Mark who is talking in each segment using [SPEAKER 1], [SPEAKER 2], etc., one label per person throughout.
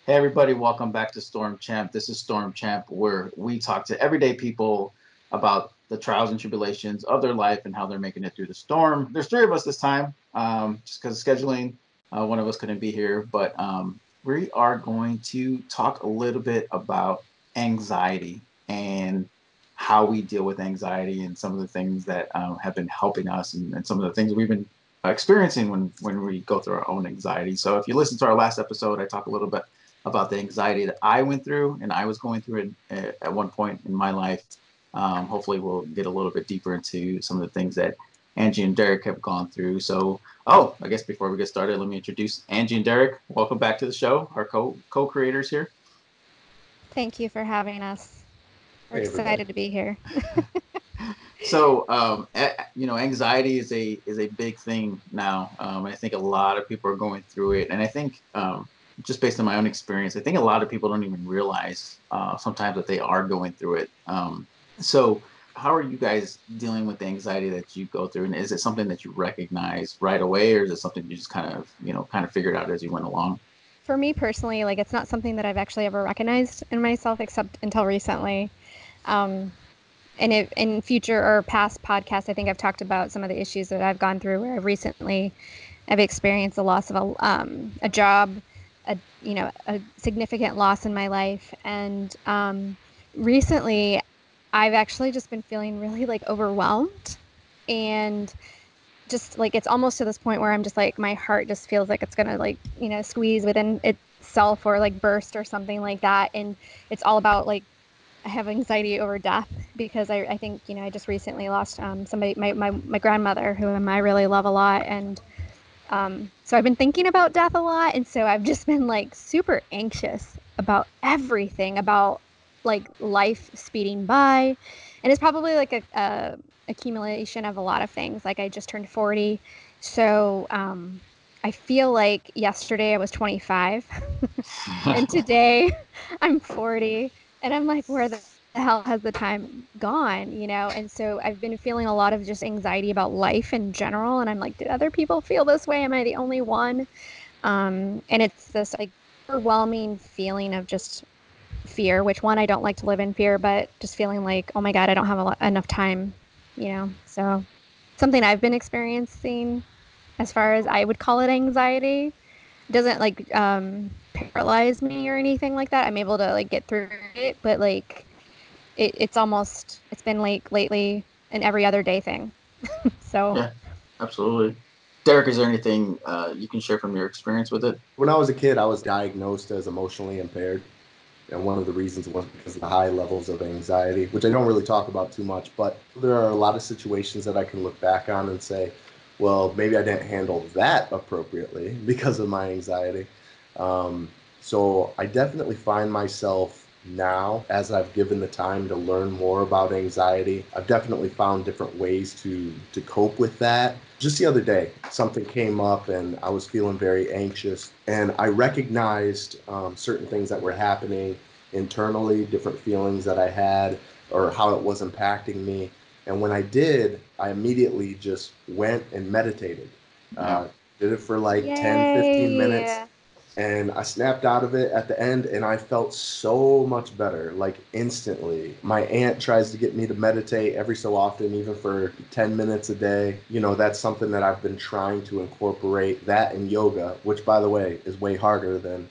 [SPEAKER 1] Hey everybody, welcome back to Storm Champ. This is Storm Champ, where we talk to everyday people about the trials and tribulations of their life and how they're making it through the storm. There's three of us this time, just because of scheduling. One of us couldn't be here, but we are going to talk a little bit about anxiety and how we deal with anxiety and some of the things that have been helping us and some of the things we've been experiencing when we go through our own anxiety. So if you listen to our last episode, I talk a little bit about the anxiety that I went through and I was going through it at one point in my life. Hopefully, we'll get a little bit deeper into some of the things that Angie and Derek have gone through. So, I guess before we get started, let me introduce Angie and Derek. Welcome back to the show, our co-creators here.
[SPEAKER 2] Thank you for having us. We're
[SPEAKER 3] Hey everybody.
[SPEAKER 2] excited to be here.
[SPEAKER 1] So, anxiety is a big thing now. I think a lot of people are going through it, and I think just based on my own experience, I think a lot of people don't even realize sometimes that they are going through it. So, how are you guys dealing with the anxiety that you go through, and is it something that you recognize right away, or is it something you just kind of figured out as you went along?
[SPEAKER 2] For me personally, like it's not something that I've actually ever recognized in myself except until recently. Um, and in future or past podcasts, I think I've talked about some of the issues that I've gone through where I've experienced the loss of a job, a significant loss in my life, and recently I've actually just been feeling really like overwhelmed and just like it's almost to this point where I'm just like my heart just feels like it's gonna like squeeze within itself or like burst or something like that. And it's all about like I have anxiety over death because I think I just recently lost somebody my grandmother who I really love a lot. And so I've been thinking about death a lot, and so I've just been like super anxious about everything, about like life speeding by, and it's probably like a accumulation of a lot of things. Like I just turned 40, so I feel like yesterday I was 25, and today I'm 40, and I'm like, where the hell has the time gone? And so I've been feeling a lot of just anxiety about life in general, and I'm like, did other people feel this way? Am I the only one? And it's this like overwhelming feeling of just fear, which one, I don't like to live in fear, but just feeling like, oh my God, I don't have enough time. So something I've been experiencing as far as I would call it anxiety. It doesn't like paralyze me or anything like that. I'm able to like get through it, but like it's been like lately an every other day thing. So
[SPEAKER 1] Yeah, absolutely. Derek, is there anything you can share from your experience with it?
[SPEAKER 3] When I was a kid, I was diagnosed as emotionally impaired. And one of the reasons was because of the high levels of anxiety, which I don't really talk about too much. But there are a lot of situations that I can look back on and say, well, maybe I didn't handle that appropriately because of my anxiety. Um, so I definitely find myself now, as I've given the time to learn more about anxiety, I've definitely found different ways to cope with that. Just the other day, something came up and I was feeling very anxious, and I recognized certain things that were happening internally, different feelings that I had, or how it was impacting me. And when I did, I immediately just went and meditated.
[SPEAKER 1] Yeah.
[SPEAKER 3] Did it for like 10, 15 minutes,
[SPEAKER 2] yay.
[SPEAKER 3] and I snapped out of it at the end, and I felt so much better, like instantly. My aunt tries to get me to meditate every so often, even for 10 minutes a day. That's something that I've been trying to incorporate, that and yoga, which, by the way, is way harder than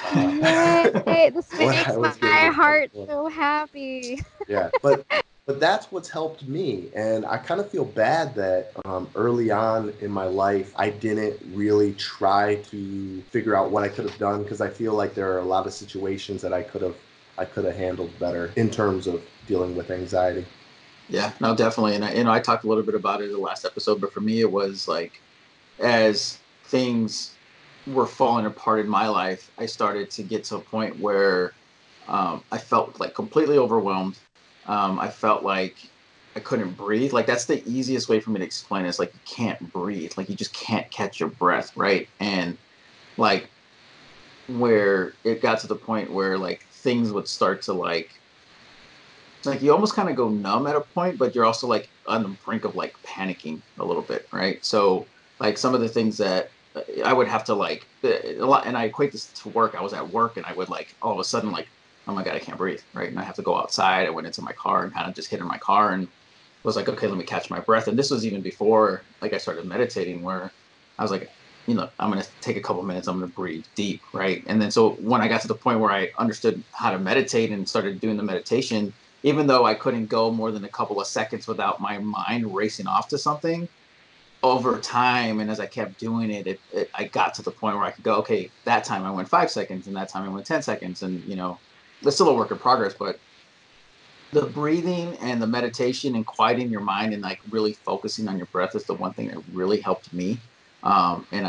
[SPEAKER 2] Yay. This
[SPEAKER 3] what
[SPEAKER 2] makes
[SPEAKER 3] I was
[SPEAKER 2] my
[SPEAKER 3] getting
[SPEAKER 2] heart
[SPEAKER 3] before.
[SPEAKER 2] so happy.
[SPEAKER 3] Yeah, but that's what's helped me, and I kind of feel bad that early on in my life I didn't really try to figure out what I could have done, because I feel like there are a lot of situations that I could have handled better in terms of dealing with anxiety.
[SPEAKER 1] Yeah, no, definitely. And I talked a little bit about it in the last episode, but for me, it was like as things were falling apart in my life, I started to get to a point where I felt like completely overwhelmed. I felt like I couldn't breathe. Like that's the easiest way for me to explain it. It's like you can't breathe. Like you just can't catch your breath, right? And like where it got to the point where like things would start to like you almost kind of go numb at a point, but you're also like on the brink of like panicking a little bit, right? So like some of the things that I would have to like a lot, and I equate this to work. I was at work, and I would like all of a sudden like, oh my god, I can't breathe, right? And I have to go outside. I went into my car and kind of just hid in my car and was like, okay, let me catch my breath. And this was even before like I started meditating, where I was like, I'm gonna take a couple minutes. I'm gonna breathe deep, right? And then so when I got to the point where I understood how to meditate and started doing the meditation, even though I couldn't go more than a couple of seconds without my mind racing off to something, over time, and as I kept doing it, I got to the point where I could go, okay, that time I went 5 seconds, and that time I went 10 seconds, and it's still a work in progress, but the breathing and the meditation and quieting your mind and like really focusing on your breath is the one thing that really helped me. And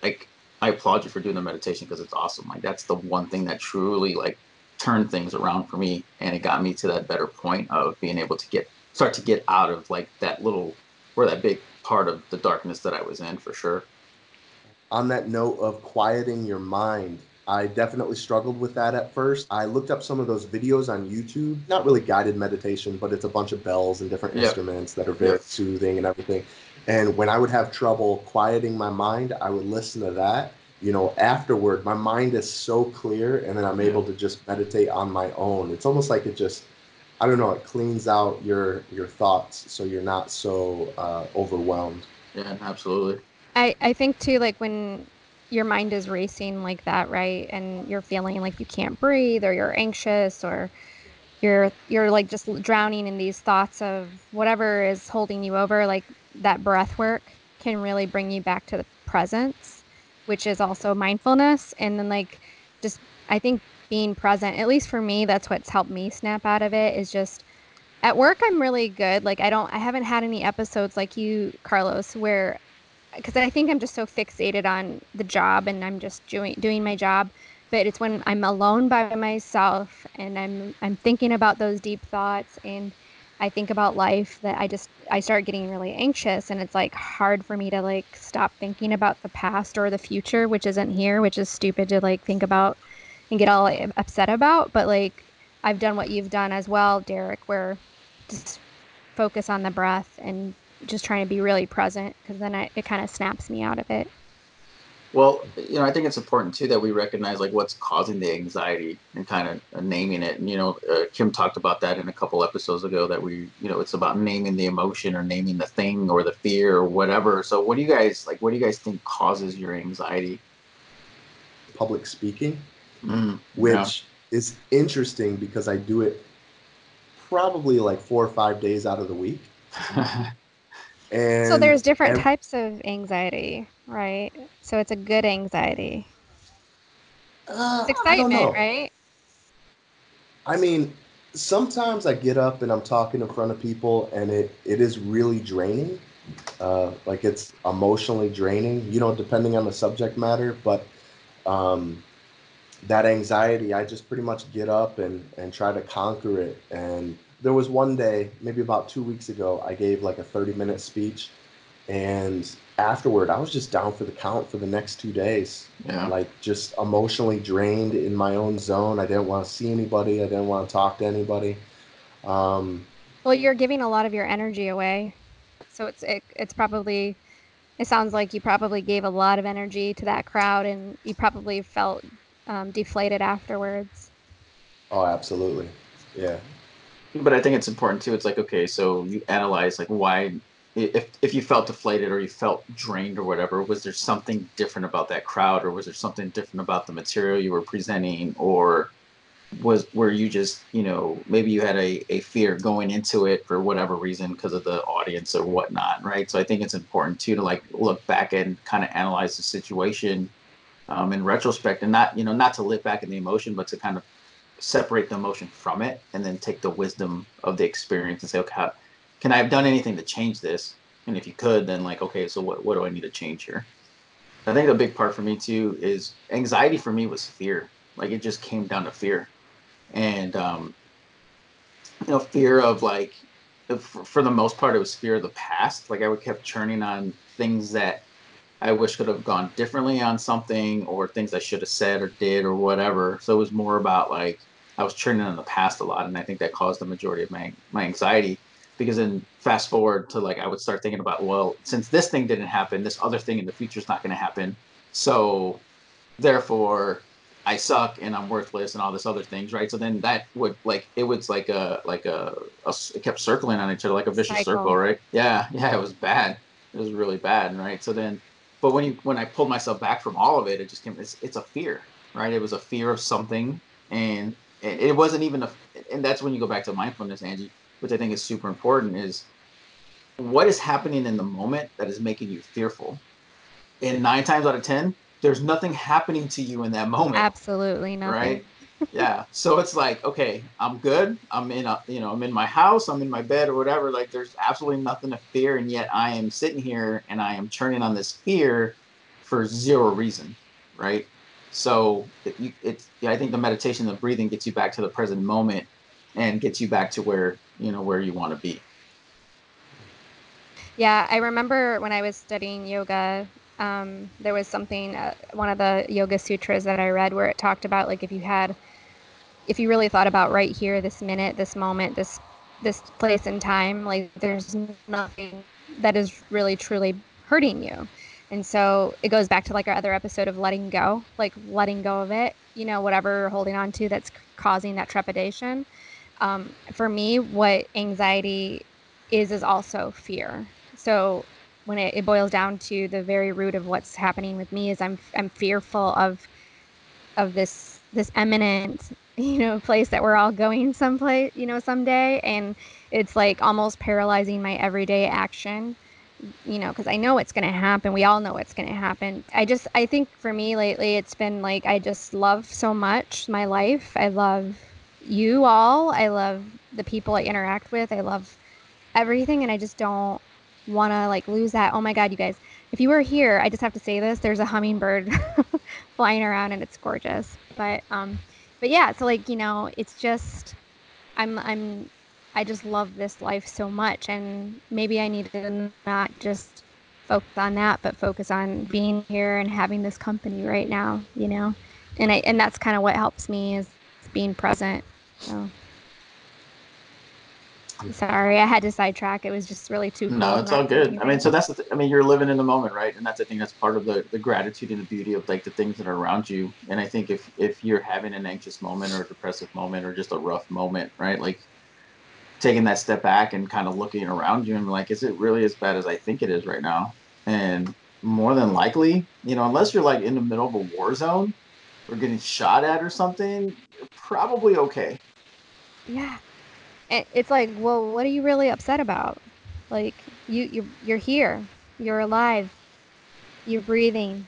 [SPEAKER 1] I applaud you for doing the meditation because it's awesome. Like that's the one thing that truly like turned things around for me, and it got me to that better point of being able to start to get out of like that little or that big part of the darkness that I was in for sure.
[SPEAKER 3] On that note of quieting your mind, I definitely struggled with that at first. I looked up some of those videos on YouTube, not really guided meditation, but it's a bunch of bells and different
[SPEAKER 1] Yep.
[SPEAKER 3] instruments that are very
[SPEAKER 1] Yep.
[SPEAKER 3] soothing and everything. And when I would have trouble quieting my mind, I would listen to that. Afterward, my mind is so clear, and then I'm
[SPEAKER 1] Yeah.
[SPEAKER 3] able to just meditate on my own. It's almost like it just, I don't know, it cleans out your thoughts so you're not so overwhelmed.
[SPEAKER 1] Yeah, absolutely.
[SPEAKER 2] I think too, like when your mind is racing like that, right? And you're feeling like you can't breathe or you're anxious or you're like just drowning in these thoughts of whatever is holding you over, like that breath work can really bring you back to the presence, which is also mindfulness. And then like just I think being present, at least for me, that's what's helped me snap out of it is just at work I'm really good. Like I haven't had any episodes like you, Carlos, where because I think I'm just so fixated on the job and I'm just doing my job. But it's when I'm alone by myself and I'm thinking about those deep thoughts and I think about life that I start getting really anxious and it's like hard for me to like stop thinking about the past or the future, which isn't here, which is stupid to like think about and get all like, upset about. But like I've done what you've done as well, Derek, where just focus on the breath and just trying to be really present because then it kind of snaps me out of it.
[SPEAKER 1] Well, I think it's important too that we recognize like what's causing the anxiety and kind of naming it. And Kim talked about that in a couple episodes ago that it's about naming the emotion or naming the thing or the fear or whatever. So what do you guys like? What do you guys think causes your anxiety?
[SPEAKER 3] Public speaking,
[SPEAKER 1] Yeah.
[SPEAKER 3] which is interesting because I do it probably like 4 or 5 days out of the week.
[SPEAKER 2] So
[SPEAKER 3] And
[SPEAKER 2] there's different types of anxiety, right? So it's a good anxiety. It's
[SPEAKER 3] I don't
[SPEAKER 2] excitement,
[SPEAKER 3] know.
[SPEAKER 2] right?
[SPEAKER 3] I mean, sometimes I get up and I'm talking in front of people, and it is really draining. Like it's emotionally draining, depending on the subject matter. But um, that anxiety, I just pretty much get up and try to conquer it. And there was one day, maybe about 2 weeks ago, I gave like a 30-minute speech, and afterward, I was just down for the count for the next 2 days,
[SPEAKER 1] Yeah.
[SPEAKER 3] like just emotionally drained in my own zone. I didn't want to see anybody. I didn't want to talk to anybody. Um,
[SPEAKER 2] Well, you're giving a lot of your energy away. So it's probably it sounds like you probably gave a lot of energy to that crowd and you probably felt deflated afterwards.
[SPEAKER 3] oh, absolutely. Yeah.
[SPEAKER 1] But I think it's important too. It's like, okay, so you analyze like why, if you felt deflated or you felt drained or whatever, was there something different about that crowd, or was there something different about the material you were presenting, or were you just, maybe you had a fear going into it for whatever reason because of the audience or whatnot, right? So I think it's important too to like look back and kind of analyze the situation in retrospect, and not to live back in the emotion, but to kind of separate the emotion from it and then take the wisdom of the experience and say, okay, can I have done anything to change this? And if you could, then like, okay, so what do I need to change here? I think a big part for me too is anxiety for me was fear. Like it just came down to fear. And, fear of like, for the most part, it was fear of the past. Like I would kept churning on things that I wish could have gone differently on something, or things I should have said or did or whatever. So it was more about like I was churning on the past a lot, and I think that caused the majority of my anxiety. Because then fast forward to like I would start thinking about, well, since this thing didn't happen, this other thing in the future is not going to happen. So therefore I suck and I'm worthless and all this other things, right? So then that would like it was it kept circling on each other like a vicious circle,
[SPEAKER 2] Cycle.
[SPEAKER 1] right? Yeah, it was bad. It was really bad, right? So then, but when I pulled myself back from all of it, it just came. It's a fear, right? It was a fear of something, and it wasn't even a. And that's when you go back to mindfulness, Angie, which I think is super important. Is what is happening in the moment that is making you fearful? And 9 times out of 10, there's nothing happening to you in that moment,
[SPEAKER 2] Absolutely
[SPEAKER 1] right?
[SPEAKER 2] nothing.
[SPEAKER 1] Yeah. So it's like, okay, I'm good. I'm in my house, I'm in my bed or whatever. Like there's absolutely nothing to fear. And yet I am sitting here and I am turning on this fear for zero reason. Right. So yeah, I think the meditation, the breathing gets you back to the present moment and gets you back to where you want to be.
[SPEAKER 2] Yeah, I remember when I was studying yoga, there was something, one of the yoga sutras that I read where it talked about like if you really thought about right here, this minute, this moment, this place and time, like there's nothing that is really truly hurting you. And so it goes back to like our other episode of letting go, like letting go of it, whatever you're holding on to that's causing that trepidation. For me, what anxiety is also fear. So when it boils down to the very root of what's happening with me is I'm fearful of this eminent place that we're all going someplace someday, and it's like almost paralyzing my everyday action, because I know it's going to happen. We all know it's going to happen. I think for me lately it's been like I just love so much my life. I love you all. I love the people I interact with. I love everything, and I just don't want to like lose that. Oh my God, you guys, if you were here, I just have to say this, there's a hummingbird flying around and it's gorgeous. But yeah, so like, it's just I'm I just love this life so much, and maybe I need to not just focus on that, but focus on being here and having this company right now. And that's kind of what helps me is being present. So sorry, I had to sidetrack. It was just really too
[SPEAKER 1] No,
[SPEAKER 2] cool.
[SPEAKER 1] it's all
[SPEAKER 2] Not
[SPEAKER 1] good.
[SPEAKER 2] thinking
[SPEAKER 1] I mean,
[SPEAKER 2] right.
[SPEAKER 1] so I mean, you're living in the moment, right? And that's, I think that's part of the gratitude and the beauty of like the things that are around you. And I think if you're having an anxious moment or a depressive moment or just a rough moment, right? Like taking that step back and kind of looking around you and like, is it really as bad as I think it is right now? And more than likely, unless you're like in the middle of a war zone or getting shot at or something, you're probably okay.
[SPEAKER 2] Yeah. And it's like, well, what are you really upset about? Like you're here. You're alive. You're breathing,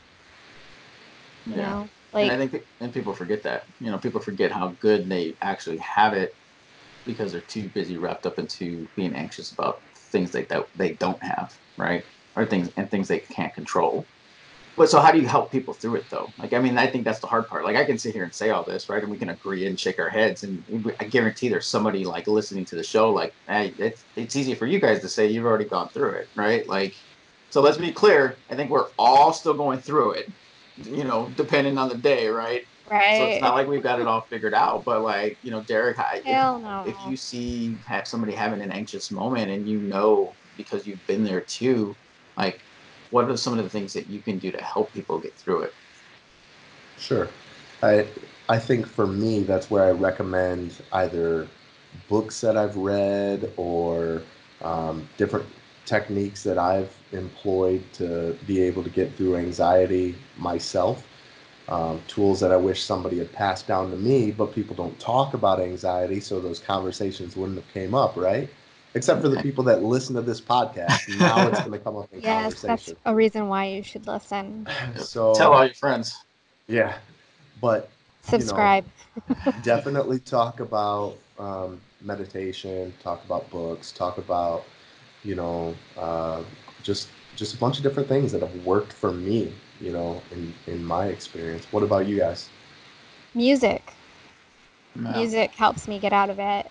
[SPEAKER 1] Yeah. And I
[SPEAKER 2] Like
[SPEAKER 1] think, and people forget that, people forget how good they actually have it because they're too busy wrapped up into being anxious about things that they don't have, right? Or things they can't control. But so how do you help people through it though? Like, I mean, I think that's the hard part. Like, I can sit here and say all this, right? And we can agree and shake our heads. And I guarantee there's somebody like listening to the show, like, hey, it's easy for you guys to say you've already gone through it, right? Like, so let's be clear. I think we're all still going through it, depending on the day, right? So it's
[SPEAKER 2] right.
[SPEAKER 1] not like we've got it all figured out. But like, Derek,
[SPEAKER 2] Hell
[SPEAKER 1] if
[SPEAKER 2] no.
[SPEAKER 1] you have somebody having an anxious moment and because you've been there too, like what are some of the things that you can do to help people get through it?
[SPEAKER 3] Sure. I I think for me that's where I recommend either books that I've read or different techniques that I've employed to be able to get through anxiety myself. Tools that I wish somebody had passed down to me, but people don't talk about anxiety, so those conversations wouldn't have came up, right? Except for the
[SPEAKER 1] Okay.
[SPEAKER 3] people that listen to this podcast. Now it's going to come up in
[SPEAKER 2] Yes, that's
[SPEAKER 3] conversation.
[SPEAKER 2] a reason why you should listen.
[SPEAKER 1] Tell
[SPEAKER 3] So
[SPEAKER 1] all your friends.
[SPEAKER 3] yeah, but you know,
[SPEAKER 2] Subscribe.
[SPEAKER 3] definitely talk about meditation, talk about books, talk about you know uh, just a bunch of different things that have worked for me. In my experience. What about you guys?
[SPEAKER 2] Music.
[SPEAKER 1] No.
[SPEAKER 2] Music helps me get out of it.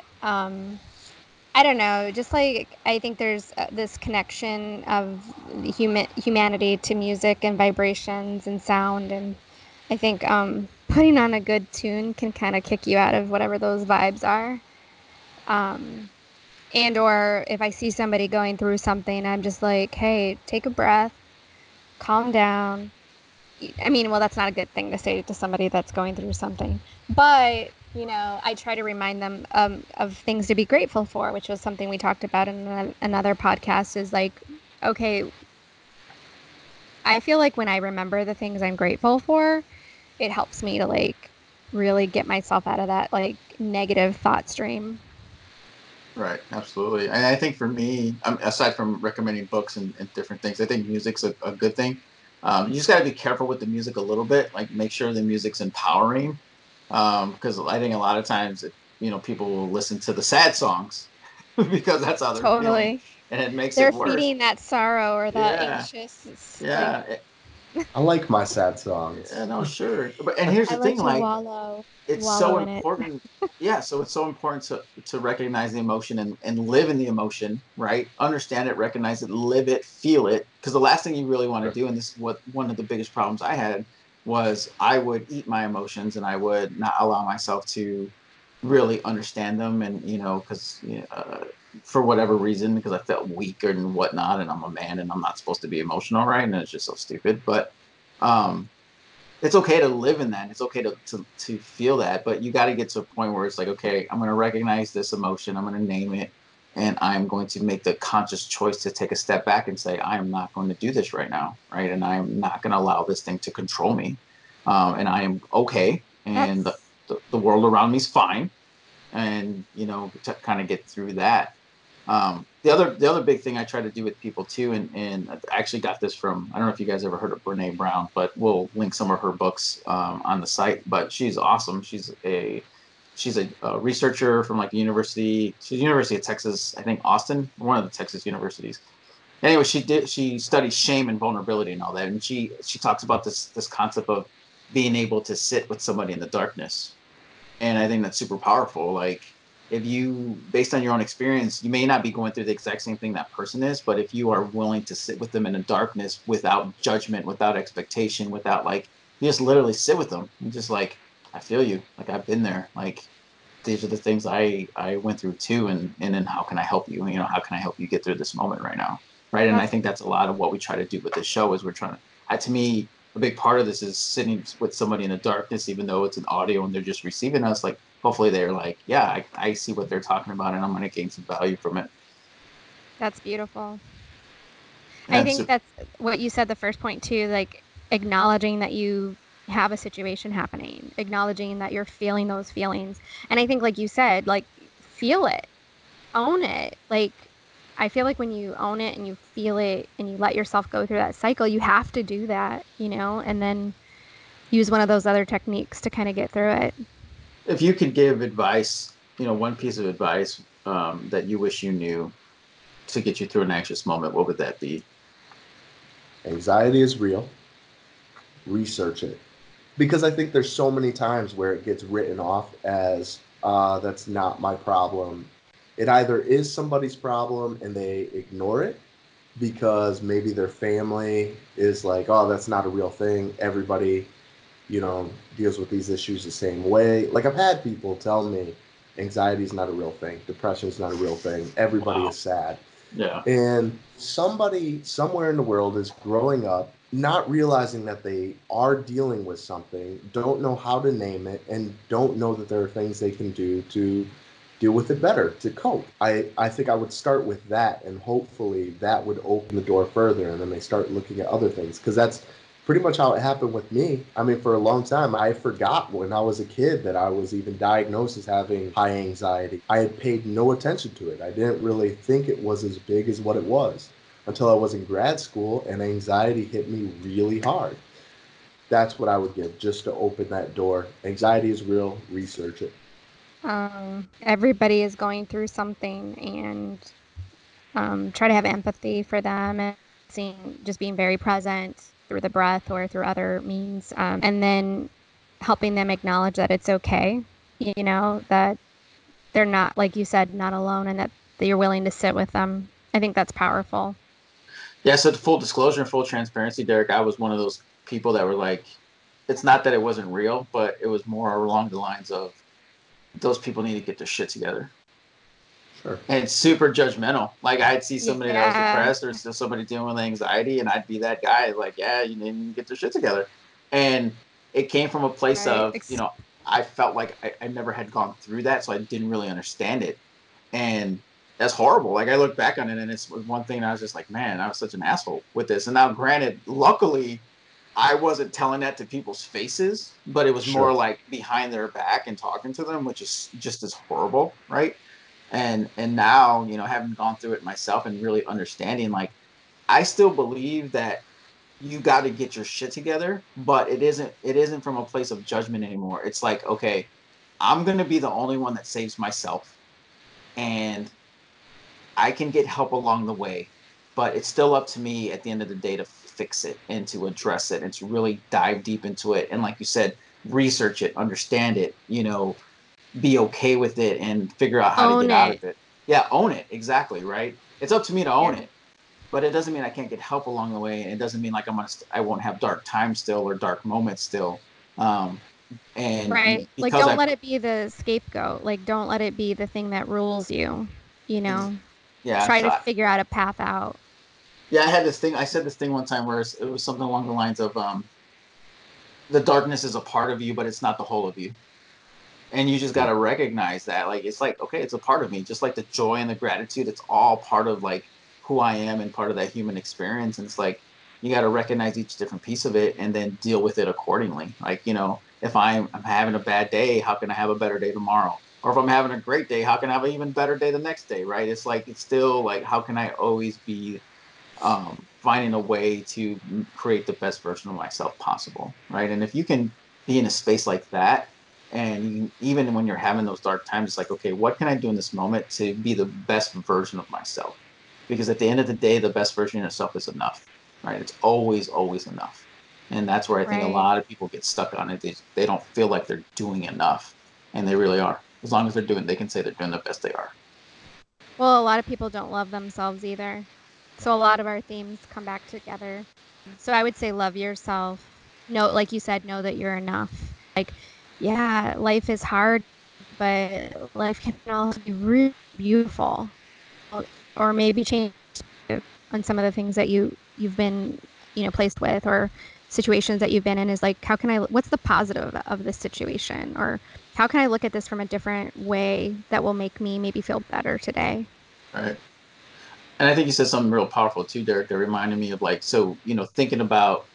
[SPEAKER 2] I don't know, just like I think there's this connection of humanity to music and vibrations and sound, and I think putting on a good tune can kind of kick you out of whatever those vibes are. Um, and or if I see somebody going through something, I'm just like, hey, take a breath, calm down, I mean, well, that's not a good thing to say to somebody that's going through something. But, I try to remind them of things to be grateful for, which was something we talked about in another podcast, is like, okay, I feel like when I remember the things I'm grateful for, it helps me to like really get myself out of that like negative thought stream.
[SPEAKER 1] Right, absolutely. And I think for me, aside from recommending books and different things, I think music's a good thing. You just got to be careful with the music a little bit, like make sure the music's empowering. Because I think a lot of times, people will listen to the sad songs because that's how they're feeling,
[SPEAKER 2] Totally.
[SPEAKER 1] and it makes it
[SPEAKER 2] They're
[SPEAKER 1] worse.
[SPEAKER 2] feeding that sorrow or that
[SPEAKER 1] Yeah,
[SPEAKER 2] anxious. It's like,
[SPEAKER 1] yeah,
[SPEAKER 3] I like my sad songs.
[SPEAKER 1] yeah, no, sure. And here's
[SPEAKER 2] I
[SPEAKER 1] the
[SPEAKER 2] like
[SPEAKER 1] thing,
[SPEAKER 2] to
[SPEAKER 1] like, it's
[SPEAKER 2] wallow
[SPEAKER 1] so
[SPEAKER 2] in it.
[SPEAKER 1] important. Yeah, so it's so important to recognize the emotion and live in the emotion, right? Understand it, recognize it, live it, feel it. Because the last thing you really want to
[SPEAKER 3] Sure.
[SPEAKER 1] do, and this is what one of the biggest problems I had, was I would eat my emotions and I would not allow myself to really understand them. And because for whatever reason, because I felt weak and whatnot, and I'm a man and I'm not supposed to be emotional, right? And it's just so stupid. But um, it's okay to live in that. It's okay to feel that, but you got to get to a point where it's like, okay, I'm going to recognize this emotion. I'm going to name it, and I'm going to make the conscious choice to take a step back and say, I am not going to do this right now, right? And I am not going to allow this thing to control me. And I am okay, and
[SPEAKER 2] That's
[SPEAKER 1] the world around me is fine, and to kind of get through that. The other big thing I try to do with people too, and I actually got this from, I don't know if you guys ever heard of Brene Brown, but we'll link some of her books on the site. But she's awesome. She's a researcher from like the University of Texas, I think Austin, one of the Texas universities. Anyway, she studies shame and vulnerability and all that, and she talks about this concept of being able to sit with somebody in the darkness, and I think that's super powerful. Like, if you, based on your own experience, you may not be going through the exact same thing that person is, but if you are willing to sit with them in the darkness without judgment, without expectation, without like, you just literally sit with them and just like, I feel you, like I've been there, like these are the things I went through too, and then how can I help you? How can I help you get through this moment right now, right? And I
[SPEAKER 2] that's
[SPEAKER 1] think that's a lot of what we try to do with this show is we're trying to me, a big part of this is sitting with somebody in the darkness, even though it's an audio and they're just receiving us. Like, hopefully they're like, yeah, I see what they're talking about, and I'm going to gain some value from it.
[SPEAKER 2] that's beautiful. I
[SPEAKER 1] And
[SPEAKER 2] think
[SPEAKER 1] so,
[SPEAKER 2] that's what you said the first point too, like acknowledging that you have a situation happening, acknowledging that you're feeling those feelings. And I think like you said, like feel it, own it. Like I feel like when you own it and you feel it and you let yourself go through that cycle, you have to do that, and then use one of those other techniques to kind of get through it.
[SPEAKER 1] if you could give advice, one piece of advice that you wish you knew to get you through an anxious moment, what would that be?
[SPEAKER 3] Anxiety is real. Research it. Because I think there's so many times where it gets written off as that's not my problem. It either is somebody's problem and they ignore it because maybe their family is like, oh, that's not a real thing. Everybody, deals with these issues the same way. Like I've had people tell me anxiety is not a real thing, depression is not a real thing. Everybody
[SPEAKER 1] Wow.
[SPEAKER 3] is sad.
[SPEAKER 1] Yeah.
[SPEAKER 3] And somebody somewhere in the world is growing up, not realizing that they are dealing with something, don't know how to name it, and don't know that there are things they can do to deal with it better, to cope. I think I would start with that, and hopefully that would open the door further, and then they start looking at other things. Because that's pretty much how it happened with me. I mean, for a long time, I forgot when I was a kid that I was even diagnosed as having high anxiety. I had paid no attention to it. I didn't really think it was as big as what it was until I was in grad school and anxiety hit me really hard. That's what I would give just to open that door. Anxiety is real, research it.
[SPEAKER 2] Everybody is going through something, and try to have empathy for them and just being very present through the breath or through other means, and then helping them acknowledge that it's okay, that they're not, like you said, not alone, and that you're willing to sit with them. I think that's powerful.
[SPEAKER 1] Yeah, so full disclosure and full transparency, Derek, I was one of those people that were like, it's not that it wasn't real, but it was more along the lines of those people need to get their shit together.
[SPEAKER 3] Sure.
[SPEAKER 1] And super judgmental. Like I'd see somebody that was
[SPEAKER 2] Yeah.
[SPEAKER 1] depressed or somebody dealing with anxiety, and I'd be that guy, like, yeah, you need to get their shit together. And it came from a place
[SPEAKER 2] Right.
[SPEAKER 1] of, I felt like I never had gone through that, so I didn't really understand it. And that's horrible. Like I look back on it, and it's one thing I was just like, man, I was such an asshole with this. And now, granted, luckily, I wasn't telling that to people's faces, but it was more
[SPEAKER 3] Sure.
[SPEAKER 1] like behind their back and talking to them, which is just as horrible, right? And now, having gone through it myself and really understanding, like, I still believe that you got to get your shit together, but it isn't from a place of judgment anymore. It's like, okay, I'm going to be the only one that saves myself, and I can get help along the way, but it's still up to me at the end of the day to fix it and to address it and to really dive deep into it. And like you said, research it, understand it, be okay with it and figure out how to
[SPEAKER 2] Own
[SPEAKER 1] get out
[SPEAKER 2] it.
[SPEAKER 1] of it. Yeah, own it. Exactly, right? It's up to me to own
[SPEAKER 2] Yeah.
[SPEAKER 1] it. But it doesn't mean I can't get help along the way. And it doesn't mean like I won't have dark times still or dark moments still. Um, and
[SPEAKER 2] Right. Like,
[SPEAKER 1] because
[SPEAKER 2] don't
[SPEAKER 1] I've
[SPEAKER 2] let it be the scapegoat. Like, don't let it be the thing that rules you, you
[SPEAKER 1] ex-
[SPEAKER 2] know?
[SPEAKER 1] yeah,
[SPEAKER 2] Try to figure out a path out.
[SPEAKER 1] yeah, I had this thing. I said this thing one time where it was something along the lines of the darkness is a part of you, but it's not the whole of you. And you just got to recognize that. Like, it's like, okay, it's a part of me, just like the joy and the gratitude. It's all part of like who I am and part of that human experience. And it's like, you got to recognize each different piece of it and then deal with it accordingly. Like, if I'm having a bad day, how can I have a better day tomorrow? Or if I'm having a great day, how can I have an even better day the next day? Right. It's like, it's still like, how can I always be finding a way to create the best version of myself possible, right? And if you can be in a space like that, and even when you're having those dark times, it's like, okay, what can I do in this moment to be the best version of myself? Because at the end of the day, the best version of yourself is enough, right? It's always, always enough. And that's where I think a
[SPEAKER 2] Right.
[SPEAKER 1] lot of people get stuck on it. They don't feel like they're doing enough, and they really are. As long as they can say they're doing the best they are.
[SPEAKER 2] Well, a lot of people don't love themselves either. So a lot of our themes come back together. So I would say love yourself. Know, like you said, know that you're enough. Like, yeah, life is hard, but life can also be really beautiful. Or maybe change on some of the things that you've been, placed with, or situations that you've been in, is like, what's the positive of this situation? Or how can I look at this from a different way that will make me maybe feel better today?
[SPEAKER 1] Right. And I think you said something real powerful too, Derek, that reminded me of like, so, thinking about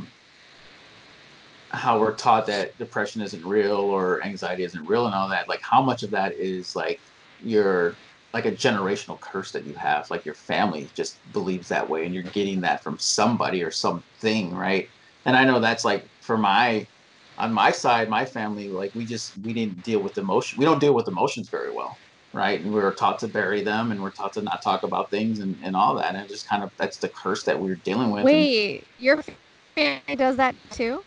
[SPEAKER 1] how we're taught that depression isn't real or anxiety isn't real and all that, like how much of that is like your like a generational curse that you have, like your family just believes that way and you're getting that from somebody or something, right? And I know that's like on my side, my family, like we didn't deal with emotion. We don't deal with emotions very well, right? And we were taught to bury them and we're taught to not talk about things and all that. And it just kind of that's the curse that we're dealing with. And
[SPEAKER 2] Wait, your family does that too?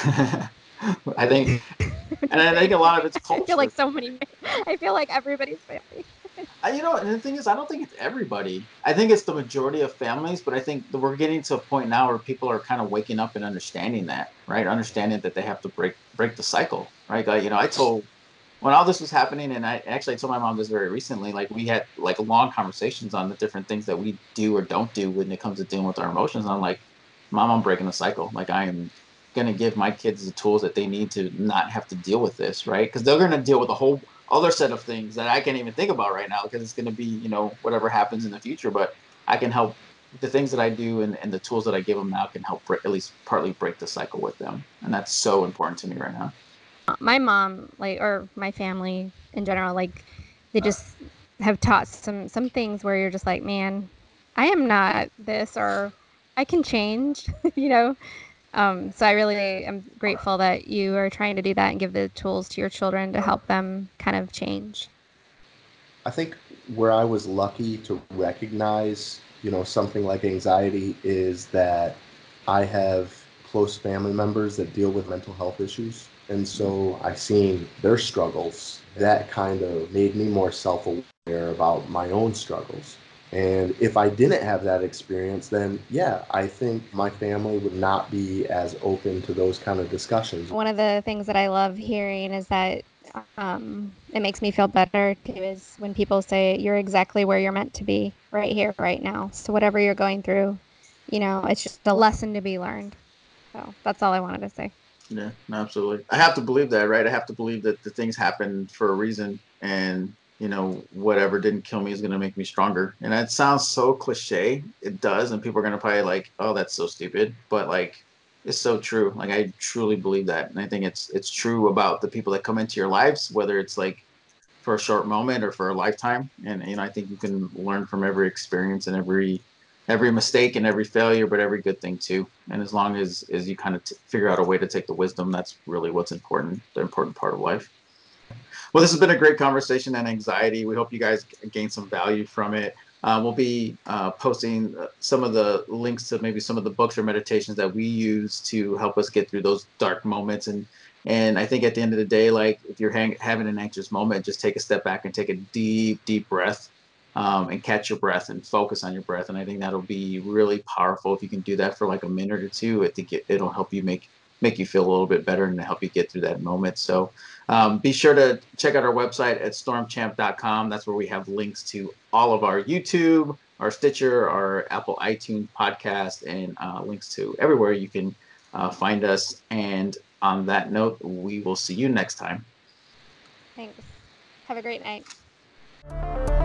[SPEAKER 1] I think and I think a lot of it's
[SPEAKER 2] I feel like
[SPEAKER 1] culture.
[SPEAKER 2] I feel like everybody's family.
[SPEAKER 1] And the thing is, I don't think it's everybody. I think it's the majority of families, but I think that we're getting to a point now where people are kind of waking up and understanding that, right? Understanding that they have to break the cycle, right? Like, I told when all this was happening, and I told my mom this very recently. Like we had like long conversations on the different things that we do or don't do when it comes to dealing with our emotions. And I'm like, Mom, I'm breaking the cycle. Like I am going to give my kids the tools that they need to not have to deal with this, right? Because they're going to deal with a whole other set of things that I can't even think about right now because it's going to be, whatever happens in the future. But I can help the things that I do and the tools that I give them now can help at least partly break the cycle with them. And that's so important to me right now.
[SPEAKER 2] My mom, like, or my family in general, like, they just have taught some things where you're just like, man, I am not this, or I can change, you know. So I really am grateful that you are trying to do that and give the tools to your children to help them kind of change.
[SPEAKER 3] I think where I was lucky to recognize, something like anxiety is that I have close family members that deal with mental health issues. And so I've seen their struggles. That kind of made me more self-aware about my own struggles. And if I didn't have that experience, then yeah, I think my family would not be as open to those kind of discussions.
[SPEAKER 2] One of the things that I love hearing is that it makes me feel better too, is when people say you're exactly where you're meant to be right here, right now. So whatever you're going through, it's just a lesson to be learned. So that's all I wanted to say.
[SPEAKER 1] Yeah, no, absolutely. I have to believe that, right? I have to believe that the things happen for a reason, and whatever didn't kill me is going to make me stronger. And that sounds so cliche. It does, and people are going to probably like, "Oh, that's so stupid," but like, it's so true. Like, I truly believe that, and I think it's true about the people that come into your lives, whether it's like for a short moment or for a lifetime. And I think you can learn from every experience and every mistake and every failure, but every good thing too. And as long as you kind of figure out a way to take the wisdom, that's really what's important, the important part of life. Well, this has been a great conversation on anxiety. We hope you guys gain some value from it. We'll be posting some of the links to maybe some of the books or meditations that we use to help us get through those dark moments. And I think at the end of the day, like if you're having an anxious moment, just take a step back and take a deep, deep breath, and catch your breath and focus on your breath. And I think that'll be really powerful if you can do that for like a minute or two. I think it'll help you make you feel a little bit better and help you get through that moment. So be sure to check out our website at stormchamp.com. That's where we have links to all of our YouTube, our Stitcher, our Apple iTunes podcast, and links to everywhere you can find us. And on that note, we will see you next time.
[SPEAKER 2] Thanks. Have a great night.